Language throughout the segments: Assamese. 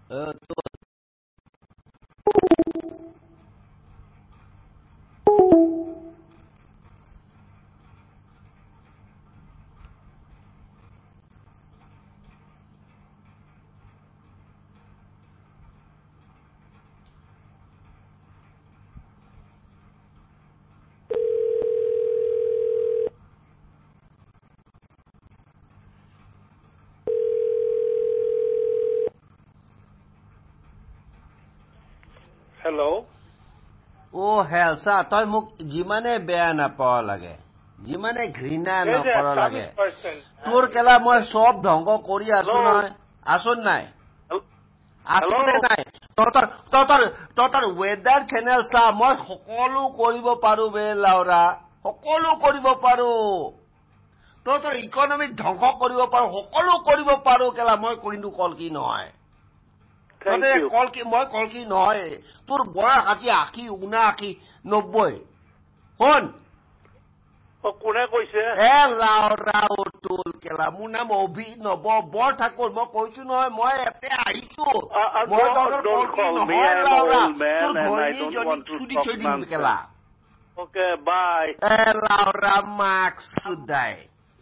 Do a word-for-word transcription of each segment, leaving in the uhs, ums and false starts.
Hello. Oh hell, sir, toy muk jimane beya na pawa lage. Jimane ঘৃণা na kora lage. Tor kela moi sob dhongo kori asu nai. Asun nai. Asun nai. Totar totar totar weather channel sa moi সকলো কৰিব পাৰো বে লাউৰা. সকলো কৰিব পাৰো. তোৰ ইকনমিক ধ্বংস কৰিব পাৰো সকলো কৰিব পাৰো কেলা মই কিন্তু কল কি নহয় ততে কল কি মই কল কি নহয় তোৰ বয়স আজি আশী উনআশী নব্বৈ হন ও কোনে কৈছে এ লাউৰা উতুল কেলা মোৰ নাম অভিনৱ বৰ ঠাকুৰ মই কৈছো নহয় মই এতে আহিছো মই তোৰ কল কি নহয় লাউৰা তোৰ ঘৈণী যদি ছুটি থৈ দিম কেলা ওকে বাই এ লাউৰা মাক্স সুদাই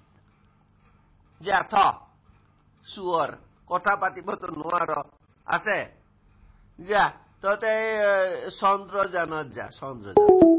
যা থ সুৰ কথা পাতিব তো নোৱাৰ আছে যা ততে চন্দ্ৰযানত যা চন্দ্ৰযান